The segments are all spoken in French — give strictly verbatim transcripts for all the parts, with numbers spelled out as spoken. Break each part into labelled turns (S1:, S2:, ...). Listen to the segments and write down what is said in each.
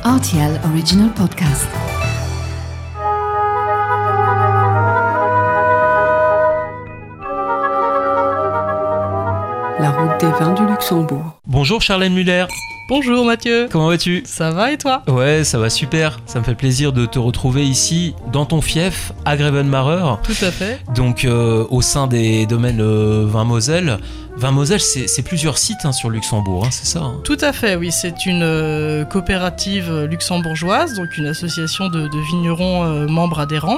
S1: R T L Original Podcast. La route des vins du Luxembourg.
S2: Bonjour Charlène Muller.
S3: Bonjour Mathieu.
S2: Comment vas-tu ?
S3: Ça va et toi ?
S2: Ouais, ça va super. Ça me fait plaisir de te retrouver ici, dans ton fief, à Grevenmacher.
S3: Tout à fait.
S2: Donc euh, au sein des domaines euh, Vin Moselle. Vin Moselle, c'est, c'est plusieurs sites hein, sur Luxembourg, hein, c'est ça hein ?
S3: Tout à fait, oui. C'est une euh, coopérative luxembourgeoise, donc une association de, de vignerons euh, membres adhérents.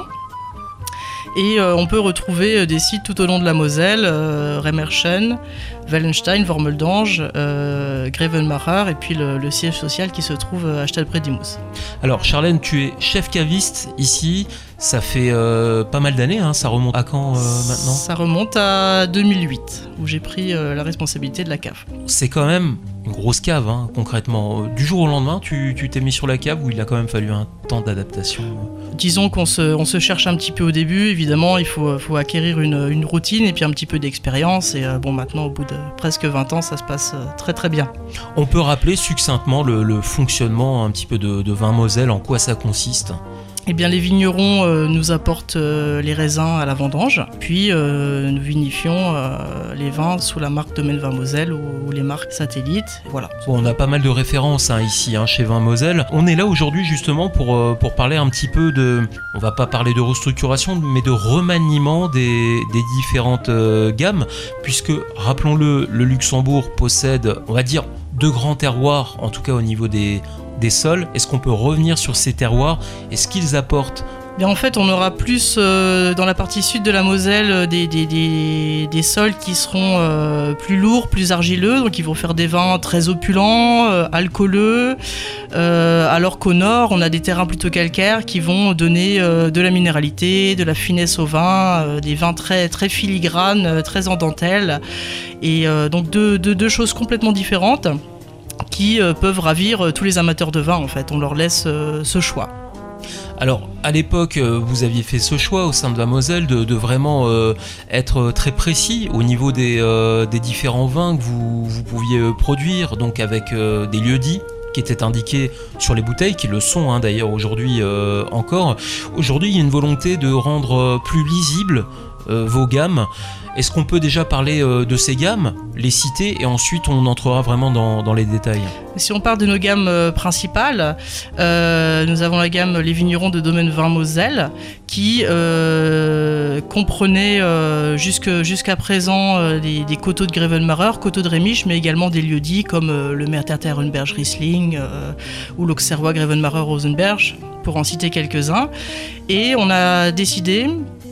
S3: Et euh, on peut retrouver des sites tout au long de la Moselle, euh, Remerschen, Wellenstein, Wormeldange, euh, Grevenmacher et puis le, le siège social qui se trouve à Stadtprès-Dimous.
S2: Alors Charlène, tu es chef caviste ici, ça fait euh, pas mal d'années, hein, ça remonte à quand euh, maintenant ?
S3: Ça remonte à deux mille huit, où j'ai pris euh, la responsabilité de la cave.
S2: C'est quand même une grosse cave, hein, concrètement. Du jour au lendemain, tu, tu t'es mis sur la cave ou il a quand même fallu un temps d'adaptation ?
S3: Disons qu'on se, on se cherche un petit peu au début, évidemment, il faut, faut acquérir une, une routine et puis un petit peu d'expérience. Et euh, bon, maintenant, au bout de presque vingt ans, ça se passe euh, très très bien.
S2: On peut rappeler succinctement le, le fonctionnement un petit peu de, de Vin Moselle, en quoi ça consiste ?
S3: Eh bien, les vignerons euh, nous apportent euh, les raisins à la vendange, puis euh, nous vinifions euh, les vins sous la marque Domaine Vin Moselle ou, ou les marques satellites. Voilà.
S2: Bon, on a pas mal de références hein, ici hein, chez Vin Moselle. On est là aujourd'hui justement pour, euh, pour parler un petit peu de... On va pas parler de restructuration, mais de remaniement des, des différentes euh, gammes, puisque, rappelons-le, le Luxembourg possède, on va dire, deux grands terroirs, en tout cas au niveau des... des sols. Est-ce qu'on peut revenir sur ces terroirs et ce qu'ils apportent ?
S3: Bien, en fait, on aura plus euh, dans la partie sud de la Moselle des, des, des, des sols qui seront euh, plus lourds, plus argileux, donc ils vont faire des vins très opulents, euh, alcooleux, euh, alors qu'au nord, on a des terrains plutôt calcaires qui vont donner euh, de la minéralité, de la finesse au vin, euh, des vins très, très filigranes, euh, très en dentelle, et euh, donc deux, deux, deux choses complètement différentes qui euh, peuvent ravir euh, tous les amateurs de vin en fait, on leur laisse euh, ce choix.
S2: Alors, à l'époque, euh, vous aviez fait ce choix au sein de la Moselle de, de vraiment euh, être très précis au niveau des, euh, des différents vins que vous, vous pouviez euh, produire, donc avec euh, des lieux-dits qui étaient indiqués sur les bouteilles, qui le sont hein, d'ailleurs aujourd'hui euh, encore. Aujourd'hui, il y a une volonté de rendre euh, plus lisibles euh, vos gammes. Est-ce qu'on peut déjà parler euh, de ces gammes, les citer, et ensuite on entrera vraiment dans, dans les détails ?
S3: Si on part de nos gammes euh, principales, euh, nous avons la gamme Les Vignerons de Domaine Vin Moselle, qui euh, comprenait euh, jusque, jusqu'à présent euh, des, des coteaux de Grevenmacher, coteaux de Rémiche, mais également des lieux-dits comme euh, le Merterter Ehrenberg Riesling euh, ou l'Auxerrois Grevenmacher Rosenberg, pour en citer quelques-uns. Et on a décidé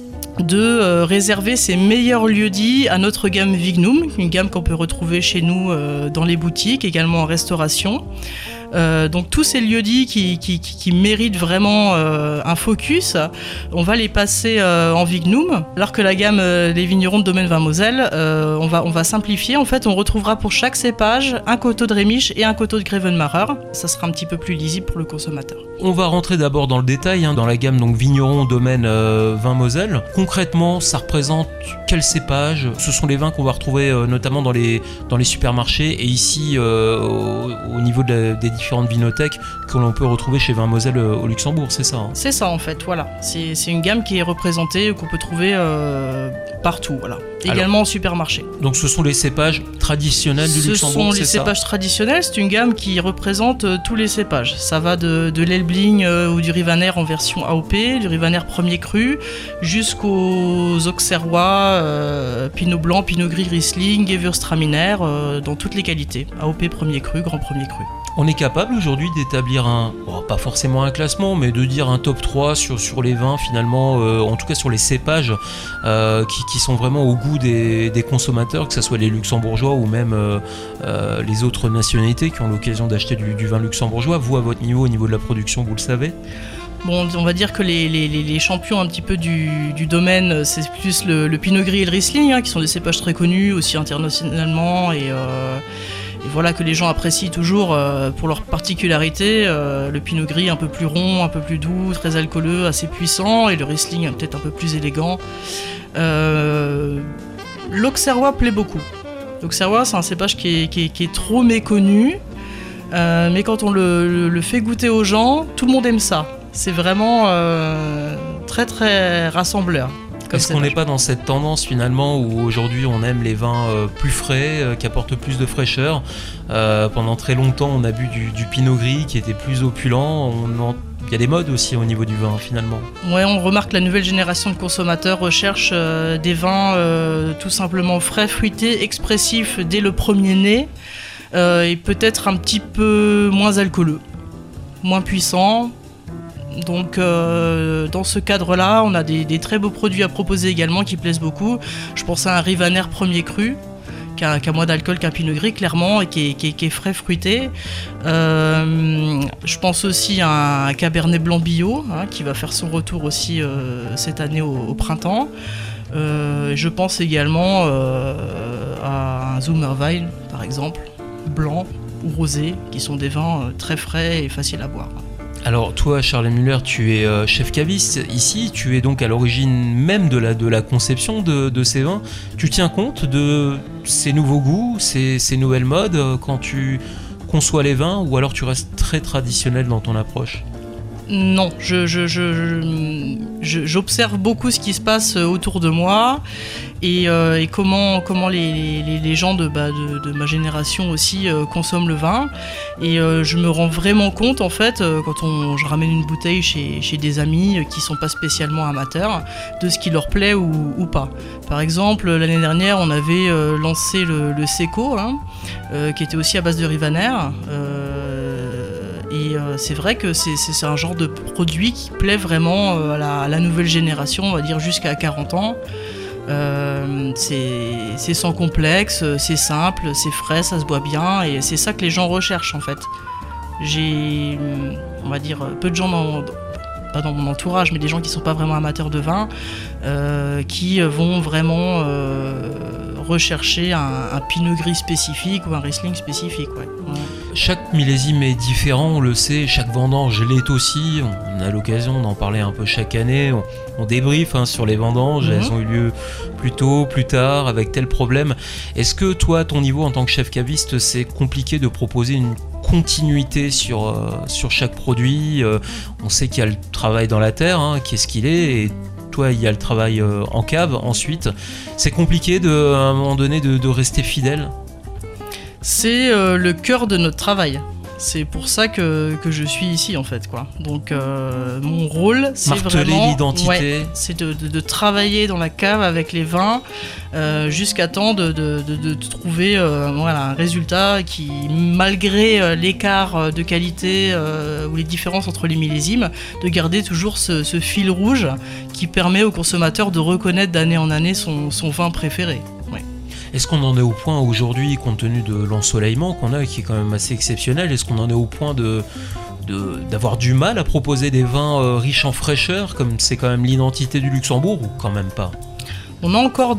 S3: de euh, réserver ces meilleurs lieux-dits à notre gamme Vignum, une gamme qu'on peut retrouver chez nous euh, dans les boutiques, également en restauration. Euh, donc tous ces lieux-dits qui, qui, qui, qui méritent vraiment euh, un focus, on va les passer euh, en Vignum, alors que la gamme euh, des vignerons de Domaine Vin Moselle, euh, on, va, on va simplifier. En fait, on retrouvera pour chaque cépage un coteau de Rémiche et un coteau de Grevenmacher. Ça sera un petit peu plus lisible pour le consommateur.
S2: On va rentrer d'abord dans le détail, hein, dans la gamme donc vignerons Domaine euh, Vin Moselle. Concrètement, ça représente quel cépage ? Ce sont les vins qu'on va retrouver euh, notamment dans les, dans les supermarchés et ici euh, au, au niveau de la, des différentes vinothèques que l'on peut retrouver chez Vin Moselle euh, au Luxembourg, c'est ça hein ?
S3: C'est ça en fait, voilà. C'est, c'est une gamme qui est représentée, qu'on peut trouver euh, partout, voilà. Également au supermarché.
S2: Donc ce sont les cépages traditionnels du
S3: ce
S2: Luxembourg,
S3: sont
S2: c'est
S3: les
S2: ça ?
S3: cépages traditionnels, c'est une gamme qui représente euh, tous les cépages. Ça va de, de l'Elbling euh, ou du Rivaner en version A O P, du Rivaner premier cru, jusqu'aux Auxerrois, euh, Pinot Blanc, Pinot Gris, Riesling, Gewürztraminer, euh, dans toutes les qualités. A O P premier cru, grand premier cru.
S2: On est capable aujourd'hui d'établir un, bon, pas forcément un classement, mais de dire un top trois sur, sur les vins finalement, euh, en tout cas sur les cépages euh, qui, qui sont vraiment au goût des, des consommateurs, que ce soit les luxembourgeois ou même euh, euh, les autres nationalités qui ont l'occasion d'acheter du, du vin luxembourgeois. Vous, à votre niveau, au niveau de la production, vous le savez ?
S3: Bon, on va dire que les, les, les champions un petit peu du, du domaine, c'est plus le, le Pinot Gris et le Riesling, hein, qui sont des cépages très connus aussi internationalement et... Euh Et voilà que les gens apprécient toujours euh, pour leur particularité. Euh, le Pinot Gris un peu plus rond, un peu plus doux, très alcooleux, assez puissant, et le Riesling peut-être un peu plus élégant. Euh, L'Auxerrois plaît beaucoup. L'Auxerrois, c'est un cépage qui est, qui est, qui est trop méconnu. Euh, mais quand on le, le, le fait goûter aux gens, tout le monde aime ça. C'est vraiment euh, très très rassembleur.
S2: Est-ce qu'on n'est pas dans cette tendance finalement où aujourd'hui on aime les vins euh, plus frais, euh, qui apportent plus de fraîcheur. Euh, pendant très longtemps on a bu du, du Pinot Gris qui était plus opulent. On en... Il y a des modes aussi au niveau du vin finalement.
S3: Ouais, on remarque que la nouvelle génération de consommateurs recherche euh, des vins euh, tout simplement frais, fruités, expressifs dès le premier nez euh, et peut-être un petit peu moins alcooleux, moins puissants. Donc euh, dans ce cadre-là, on a des, des très beaux produits à proposer également qui plaisent beaucoup. Je pense à un Rivaner premier cru, qui a, qui a moins d'alcool qu'un Pinot Gris clairement et qui est, qui est, qui est frais fruité. Euh, je pense aussi à un Cabernet Blanc bio, hein, qui va faire son retour aussi euh, cette année au, au printemps. Euh, je pense également euh, à un Zummerwein par exemple, blanc ou rosé, qui sont des vins euh, très frais et faciles à boire.
S2: Alors toi, Charles Müller, tu es euh, chef caviste ici, tu es donc à l'origine même de la, de la conception de, de ces vins. Tu tiens compte de ces nouveaux goûts, ces, ces nouvelles modes euh, quand tu conçois les vins, ou alors tu restes très traditionnel dans ton approche ?
S3: Non, je, je, je, je, j'observe beaucoup ce qui se passe autour de moi et, euh, et comment, comment les, les, les gens de, bah, de, de ma génération aussi euh, consomment le vin. Et euh, je me rends vraiment compte, en fait, euh, quand on, je ramène une bouteille chez, chez des amis qui ne sont pas spécialement amateurs, de ce qui leur plaît ou, ou pas. Par exemple, l'année dernière, on avait euh, lancé le, le Seco, hein, euh, qui était aussi à base de Rivaner. Euh, Et euh, c'est vrai que c'est, c'est, c'est un genre de produit qui plaît vraiment euh, à, la, à la nouvelle génération, on va dire jusqu'à quarante ans. Euh, c'est, c'est sans complexe, c'est simple, c'est frais, ça se boit bien, et c'est ça que les gens recherchent en fait. J'ai, on va dire, peu de gens dans, pas dans mon entourage, mais des gens qui ne sont pas vraiment amateurs de vin, euh, qui vont vraiment euh, rechercher un, un Pinot Gris spécifique ou un Riesling spécifique. Ouais. Ouais.
S2: Chaque millésime est différent, on le sait, chaque vendange l'est aussi, on a l'occasion d'en parler un peu chaque année, on, on débriefe hein, sur les vendanges, mm-hmm. Elles ont eu lieu plus tôt, plus tard, avec tel problème. Est-ce que toi, à ton niveau en tant que chef caviste, c'est compliqué de proposer une continuité sur, euh, sur chaque produit? euh, On sait qu'il y a le travail dans la terre, hein, qu'est-ce qu'il est, et toi, il y a le travail euh, en cave ensuite. C'est compliqué de, à un moment donné de, de rester fidèle?
S3: C'est euh, le cœur de notre travail. C'est pour ça que, que je suis ici en fait, quoi. Donc euh, mon rôle, c'est
S2: marteler
S3: vraiment
S2: l'identité.
S3: Ouais, c'est de, de, de travailler dans la cave avec les vins euh, jusqu'à temps de, de, de, de trouver euh, voilà, un résultat qui, malgré euh, l'écart de qualité euh, ou les différences entre les millésimes, de garder toujours ce, ce fil rouge qui permet au consommateur de reconnaître d'année en année son, son vin préféré. Ouais.
S2: Est-ce qu'on en est au point aujourd'hui, compte tenu de l'ensoleillement qu'on a, qui est quand même assez exceptionnel, est-ce qu'on en est au point de, de, d'avoir du mal à proposer des vins euh, riches en fraîcheur, comme c'est quand même l'identité du Luxembourg, ou quand même pas ?
S3: On a encore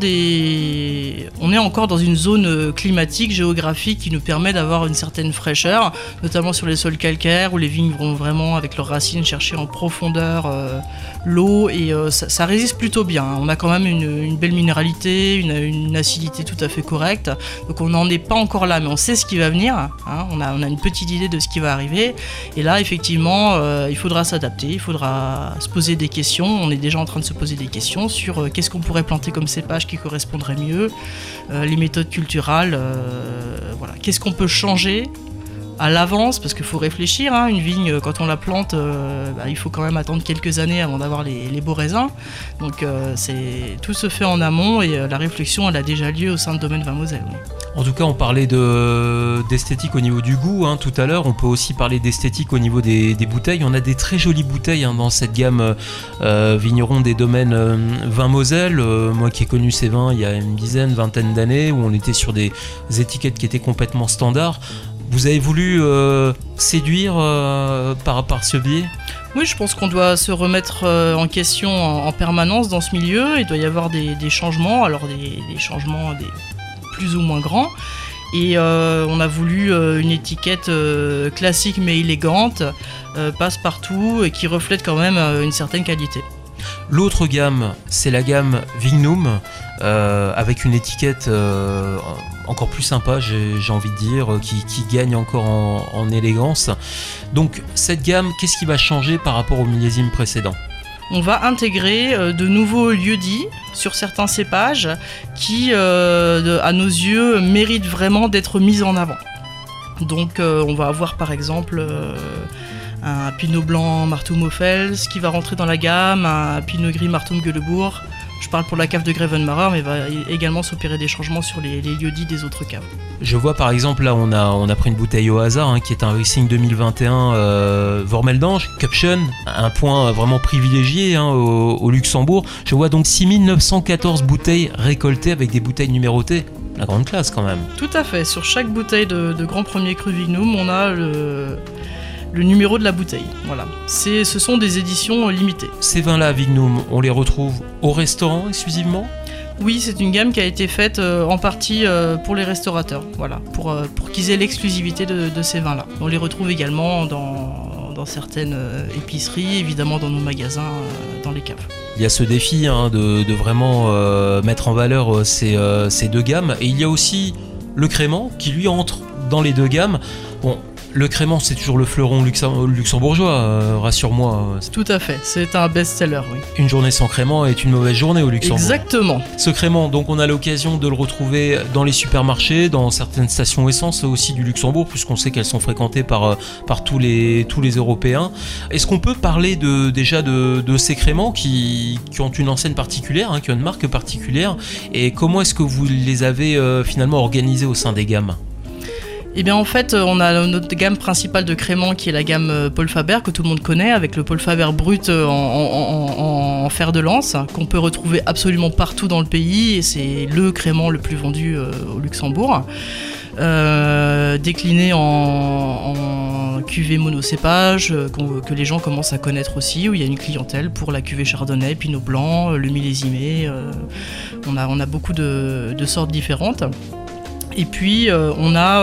S3: des... On est encore dans une zone climatique, géographique qui nous permet d'avoir une certaine fraîcheur, notamment sur les sols calcaires où les vignes vont vraiment avec leurs racines chercher en profondeur euh, l'eau et euh, ça, ça résiste plutôt bien. On a quand même une, une belle minéralité, une, une acidité tout à fait correcte, donc on n'en est pas encore là, mais on sait ce qui va venir, hein. on, a, on a une petite idée de ce qui va arriver et là effectivement euh, il faudra s'adapter, il faudra se poser des questions, on est déjà en train de se poser des questions sur euh, qu'est-ce qu'on pourrait planter comme cépage qui correspondrait mieux, euh, les méthodes culturales, euh, voilà. Qu'est-ce qu'on peut changer à l'avance, parce qu'il faut réfléchir, hein, une vigne, quand on la plante, euh, bah, il faut quand même attendre quelques années avant d'avoir les, les beaux raisins, donc euh, c'est, tout se fait en amont et euh, la réflexion elle a déjà lieu au sein de Domaine Vin Moselle. Oui.
S2: En tout cas, on parlait de, d'esthétique au niveau du goût hein, tout à l'heure. On peut aussi parler d'esthétique au niveau des, des bouteilles. On a des très jolies bouteilles hein, dans cette gamme euh, vigneron des domaines euh, Vin Moselle. Euh, moi qui ai connu ces vins il y a une dizaine, vingtaine d'années, où on était sur des étiquettes qui étaient complètement standards. Vous avez voulu euh, séduire euh, par, par ce biais ?
S3: Oui, je pense qu'on doit se remettre en question en, en permanence dans ce milieu. Il doit y avoir des, des changements, alors des, des changements des plus ou moins grands. Et euh, on a voulu euh, une étiquette euh, classique mais élégante, euh, passe-partout et qui reflète quand même euh, une certaine qualité.
S2: L'autre gamme, c'est la gamme Vignum, euh, avec une étiquette euh, encore plus sympa, j'ai, j'ai envie de dire, qui, qui gagne encore en, en élégance. Donc cette gamme, qu'est-ce qui va changer par rapport au millésime précédent ?
S3: On va intégrer euh, de nouveaux lieux-dits sur certains cépages qui, euh, de, à nos yeux, méritent vraiment d'être mis en avant. Donc euh, on va avoir par exemple euh, un Pinot blanc Martum-Ophels qui va rentrer dans la gamme, un Pinot gris Martum-Gueulebourg. Je parle pour la cave de Grevenmacher, mais il va également s'opérer des changements sur les, les lieux-dits des autres caves.
S2: Je vois par exemple, là on a, on a pris une bouteille au hasard, hein, qui est un Riesling deux mille vingt et un euh, Vormeldange, Cupchen, un point vraiment privilégié, hein, au, au Luxembourg. Je vois donc six mille neuf cent quatorze bouteilles récoltées avec des bouteilles numérotées. La grande classe quand même.
S3: Tout à fait, sur chaque bouteille de, de Grand Premier Cru Vignum, on a le... le numéro de la bouteille. Voilà. C'est, ce sont des éditions limitées.
S2: Ces vins-là, Vignum, on les retrouve au restaurant exclusivement ?
S3: Oui, c'est une gamme qui a été faite euh, en partie euh, pour les restaurateurs, voilà, pour, euh, pour qu'ils aient l'exclusivité de, de ces vins-là. On les retrouve également dans, dans certaines euh, épiceries, évidemment dans nos magasins, euh, dans les caves.
S2: Il y a ce défi, hein, de, de vraiment euh, mettre en valeur euh, ces, euh, ces deux gammes. Et il y a aussi le crément qui lui entre dans les deux gammes. Bon, le crément, c'est toujours le fleuron luxem- luxembourgeois, euh, rassure-moi.
S3: Tout à fait, c'est un best-seller, oui.
S2: Une journée sans crément est une mauvaise journée au Luxembourg.
S3: Exactement.
S2: Ce crément, donc on a l'occasion de le retrouver dans les supermarchés, dans certaines stations essence aussi du Luxembourg, puisqu'on sait qu'elles sont fréquentées par, par tous, les, tous les Européens. Est-ce qu'on peut parler de, déjà de, de ces créments qui, qui ont une enseigne particulière, hein, qui ont une marque particulière, et comment est-ce que vous les avez euh, finalement organisés au sein des gammes ?
S3: Eh bien en fait, on a notre gamme principale de créments qui est la gamme Paul Faber que tout le monde connaît, avec le Paul Faber brut en, en, en, en fer de lance, qu'on peut retrouver absolument partout dans le pays, et c'est le crément le plus vendu euh, au Luxembourg. Euh, décliné en, en cuvée monocépage, euh, que les gens commencent à connaître aussi, où il y a une clientèle pour la cuvée chardonnay, pinot blanc, le millésimé. Euh, on, a, on a beaucoup de, de sortes différentes. Et puis euh, on a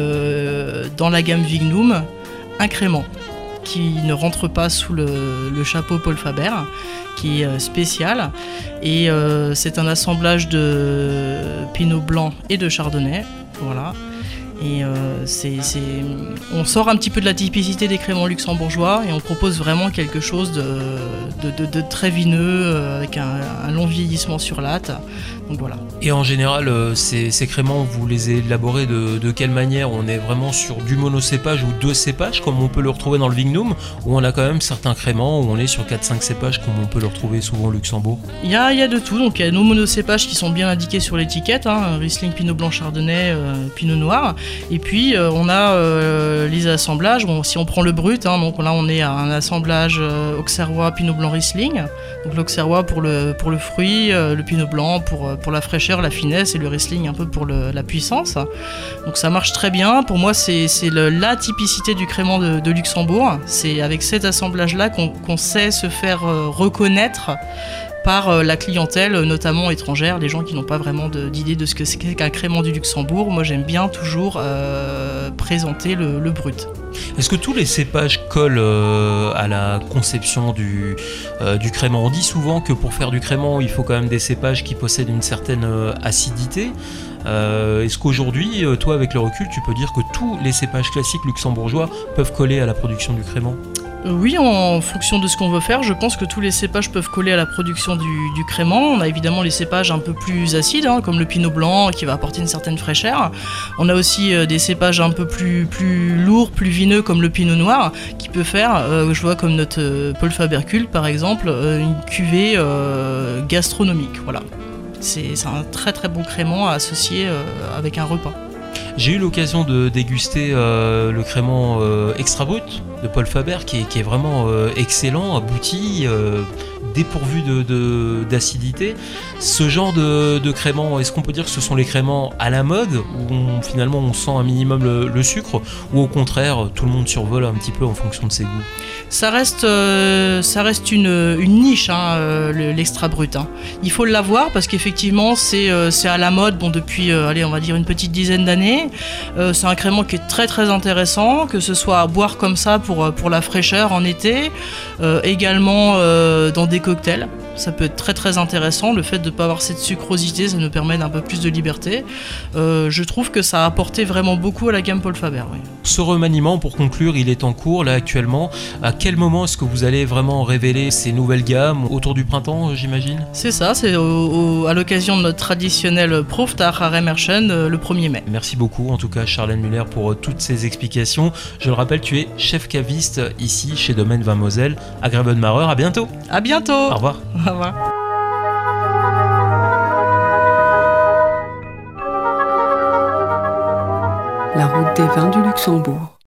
S3: euh, dans la gamme Vignum un crément qui ne rentre pas sous le, le chapeau Paul Faber, qui est euh, spécial. Et euh, c'est un assemblage de pinot blanc et de chardonnay. Voilà. Et euh, c'est, c'est... on sort un petit peu de la typicité des créments luxembourgeois et on propose vraiment quelque chose de, de, de, de très vineux, avec un, un long vieillissement sur latte. Donc voilà.
S2: Et en général, euh, ces, ces créments, vous les élaborez de, de quelle manière ? On est vraiment sur du monocépage ou deux cépages, comme on peut le retrouver dans le Vignum, ou on a quand même certains créments où on est sur quatre cinq cépages, comme on peut le retrouver souvent au Luxembourg ?
S3: Il y a, il y a de tout. Donc il y a nos monocépages qui sont bien indiqués sur l'étiquette, hein, Riesling, Pinot blanc, Chardonnay, euh, Pinot noir. Et puis euh, on a euh, les assemblages. Bon, si on prend le brut, hein, donc là on est à un assemblage euh, Auxerrois, Pinot blanc, Riesling. Donc l'Auxerrois pour le, pour le fruit, euh, le Pinot blanc pour, pour la fraîcheur, la finesse, et le Riesling un peu pour le, la puissance. Donc ça marche très bien. Pour moi, c'est, c'est le, la typicité du crément de, de Luxembourg. C'est avec cet assemblage-là qu'on, qu'on sait se faire euh, reconnaître par la clientèle, notamment étrangère, les gens qui n'ont pas vraiment de, d'idée de ce que c'est qu'un crément du Luxembourg. Moi, j'aime bien toujours euh, présenter le, le brut.
S2: Est-ce que tous les cépages collent euh, à la conception du, euh, du crément ? On dit souvent que pour faire du crément, il faut quand même des cépages qui possèdent une certaine euh, acidité. Euh, est-ce qu'aujourd'hui, euh, toi, avec le recul, tu peux dire que tous les cépages classiques luxembourgeois peuvent coller à la production du crément ?
S3: Oui, en fonction de ce qu'on veut faire, je pense que tous les cépages peuvent coller à la production du, du crément. On a évidemment les cépages un peu plus acides, hein, comme le pinot blanc, qui va apporter une certaine fraîcheur. On a aussi euh, des cépages un peu plus, plus lourds, plus vineux, comme le pinot noir, qui peut faire, euh, je vois comme notre euh, Paul Faber Cult, par exemple, euh, une cuvée euh, gastronomique. Voilà. C'est, c'est un très très bon crément à associer euh, avec un repas.
S2: J'ai eu l'occasion de déguster euh, le crément euh, extra brut de Paul Faber, qui est, qui est vraiment euh, excellent, abouti, euh, dépourvu de, de, d'acidité. Ce genre de, de crément, est-ce qu'on peut dire que ce sont les créments à la mode, où on, finalement on sent un minimum le, le sucre, ou au contraire tout le monde survole un petit peu en fonction de ses goûts ?
S3: Ça reste, euh, ça reste une, une niche, hein, euh, le, l'extra brut. Hein. Il faut l'avoir parce qu'effectivement c'est, euh, c'est à la mode bon, depuis euh, allez, on va dire une petite dizaine d'années. Euh, c'est un crément qui est très très intéressant, que ce soit à boire comme ça pour, pour la fraîcheur en été, euh, également euh, dans des des cocktails. Ça peut être très très intéressant, le fait de ne pas avoir cette sucrosité, ça nous permet d'un peu plus de liberté. Euh, je trouve que ça a apporté vraiment beaucoup à la gamme Paul Faber. Oui.
S2: Ce remaniement, pour conclure, il est en cours là actuellement. À quel moment est-ce que vous allez vraiment révéler ces nouvelles gammes? Autour du printemps, j'imagine?
S3: C'est ça, c'est au, au, à l'occasion de notre traditionnel Proftag à Remerschen euh, le premier mai.
S2: Merci beaucoup en tout cas Charlène Muller pour euh, toutes ces explications. Je le rappelle, tu es chef caviste ici chez Domaine Vin Moselle à Grevenmacher. À bientôt.
S3: À bientôt.
S2: Au revoir.
S3: Au revoir.
S1: La route des vins du Luxembourg.